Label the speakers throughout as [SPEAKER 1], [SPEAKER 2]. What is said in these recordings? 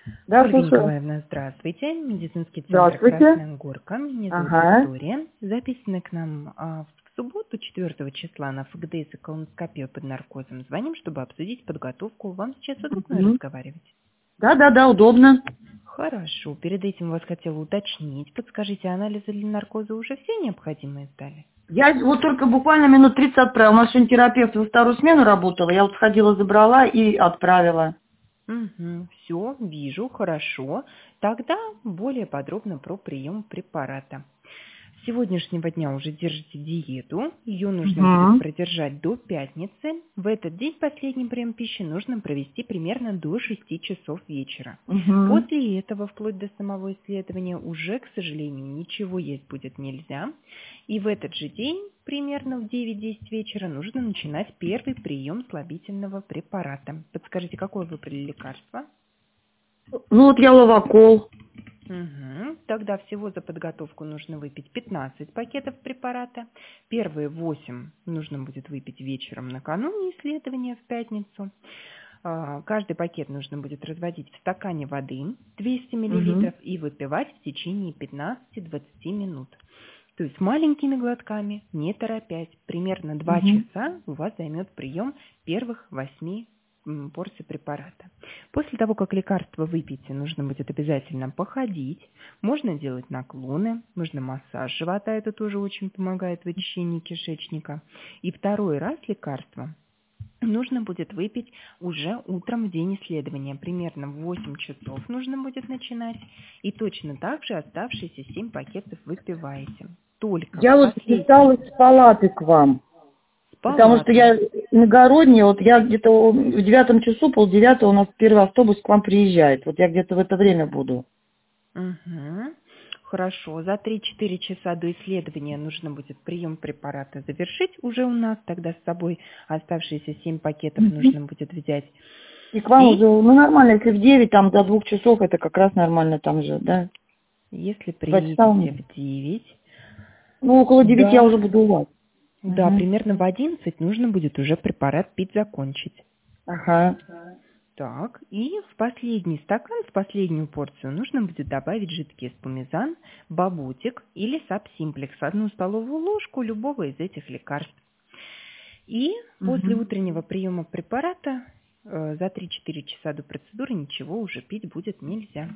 [SPEAKER 1] Да,
[SPEAKER 2] Ольга
[SPEAKER 1] слушаю.
[SPEAKER 2] Николаевна, здравствуйте. Медицинский центр
[SPEAKER 1] Здравствуйте.
[SPEAKER 2] «Красная Горка». Меня зовут
[SPEAKER 1] Ага.
[SPEAKER 2] Виктория. Записаны к нам в субботу, 4 числа, на ФГДС и колоноскопию под наркозом. Звоним, чтобы обсудить подготовку. Вам сейчас удобно
[SPEAKER 1] Мгм.
[SPEAKER 2] разговаривать?
[SPEAKER 1] Да, удобно.
[SPEAKER 2] Хорошо. Перед этим вас хотела уточнить. Подскажите, анализы для наркоза уже все необходимые сдали?
[SPEAKER 1] Я вот только буквально минут 30 отправила. У нас сегодня терапевт во вторую смену работала. Я вот сходила, забрала и отправила.
[SPEAKER 2] Угу, все, вижу, хорошо. Тогда более подробно про прием препарата. С сегодняшнего дня уже держите диету. Ее нужно будет
[SPEAKER 1] Угу.
[SPEAKER 2] продержать до пятницы. В этот день последний прием пищи нужно провести примерно до 6 часов вечера.
[SPEAKER 1] Угу.
[SPEAKER 2] После этого, вплоть до самого исследования, уже, к сожалению, ничего есть будет нельзя. И в этот же день, примерно в 9-10 вечера, нужно начинать первый прием слабительного препарата. Подскажите, какое выбрали лекарство?
[SPEAKER 1] Ну вот я ловокол.
[SPEAKER 2] Угу. Тогда всего за подготовку нужно выпить 15 пакетов препарата. Первые 8 нужно будет выпить вечером накануне исследования в пятницу. Каждый пакет нужно будет разводить в стакане воды 200
[SPEAKER 1] Угу.
[SPEAKER 2] мл и выпивать в течение 15-20 минут. То есть маленькими глотками, не торопясь. Примерно 2
[SPEAKER 1] Угу.
[SPEAKER 2] часа у вас займет прием первых 8 порций препарата. После того, как лекарство выпьете, нужно будет обязательно походить. Можно делать наклоны, можно массаж живота, это тоже очень помогает в очищении кишечника. И второй раз лекарство нужно будет выпить уже утром в день исследования. Примерно в 8 часов нужно будет начинать. И точно так же оставшиеся 7 пакетов выпиваете. Только
[SPEAKER 1] Я
[SPEAKER 2] в
[SPEAKER 1] вот
[SPEAKER 2] последний
[SPEAKER 1] записалась с палаты к вам.
[SPEAKER 2] с
[SPEAKER 1] Потому что
[SPEAKER 2] палаты.
[SPEAKER 1] я иногородняя, вот я где-то в 9 часу, полдевятого у нас первый автобус к вам приезжает. Вот я где-то в это время буду.
[SPEAKER 2] Угу. Хорошо. За 3-4 часа до исследования нужно будет прием препарата завершить уже у нас. Тогда с собой оставшиеся 7 пакетов нужно будет взять.
[SPEAKER 1] И к вам
[SPEAKER 2] И
[SPEAKER 1] уже, ну нормально, если в 9, там до 2 часов, это как раз нормально там же, да?
[SPEAKER 2] если
[SPEAKER 1] 2 часа у
[SPEAKER 2] приедете
[SPEAKER 1] меня.
[SPEAKER 2] в 9,
[SPEAKER 1] Ну, около 9 я уже
[SPEAKER 2] да,
[SPEAKER 1] буду у вас.
[SPEAKER 2] да,
[SPEAKER 1] Угу.
[SPEAKER 2] примерно в 11 нужно будет уже препарат пить закончить.
[SPEAKER 1] Ага.
[SPEAKER 2] Так, и в последний стакан, в последнюю порцию нужно будет добавить жидкий эспумизан, бабутик или сапсимплекс, 1 столовую ложку любого из этих лекарств. И после
[SPEAKER 1] Угу.
[SPEAKER 2] утреннего приема препарата за 3-4 часа до процедуры ничего уже пить будет нельзя.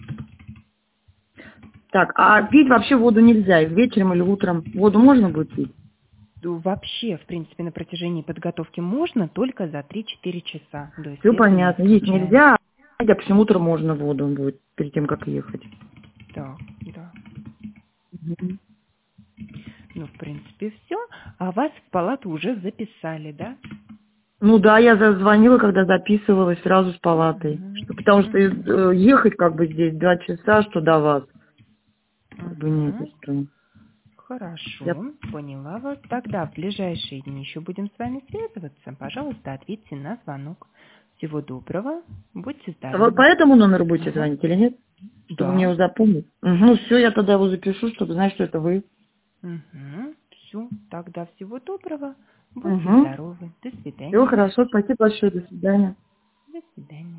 [SPEAKER 1] Так, а пить вообще воду нельзя, вечером или утром? Воду можно будет пить?
[SPEAKER 2] Ну, вообще, в принципе, на протяжении подготовки можно только за 3-4 часа до
[SPEAKER 1] Все
[SPEAKER 2] исследования
[SPEAKER 1] понятно, есть
[SPEAKER 2] исключаем.
[SPEAKER 1] нельзя, а почему утром можно воду будет, перед тем, как ехать.
[SPEAKER 2] Так, да.
[SPEAKER 1] Мгм.
[SPEAKER 2] Ну, в принципе, все. А вас в палату уже записали, да?
[SPEAKER 1] Ну да, я звонила, когда записывалась сразу с палатой. Потому что
[SPEAKER 2] Мгм.
[SPEAKER 1] ехать как бы здесь 2 часа, что до вас. Как бы нет,
[SPEAKER 2] Мгм.
[SPEAKER 1] что. Я...
[SPEAKER 2] Хорошо, поняла вас. Тогда в ближайшие дни еще будем с вами связываться. Пожалуйста, ответьте на звонок. Всего доброго. Будьте
[SPEAKER 1] А вы по
[SPEAKER 2] здоровы.
[SPEAKER 1] этому номеру будете
[SPEAKER 2] Ага.
[SPEAKER 1] звонить или нет? Чтобы мне
[SPEAKER 2] Да.
[SPEAKER 1] его запомнить. Ну все, я тогда его запишу, чтобы знать, что это вы.
[SPEAKER 2] Угу. Все. Тогда всего доброго. Будьте
[SPEAKER 1] Угу.
[SPEAKER 2] здоровы. До
[SPEAKER 1] Все
[SPEAKER 2] свидания.
[SPEAKER 1] хорошо, спасибо большое, до свидания.
[SPEAKER 2] До свидания.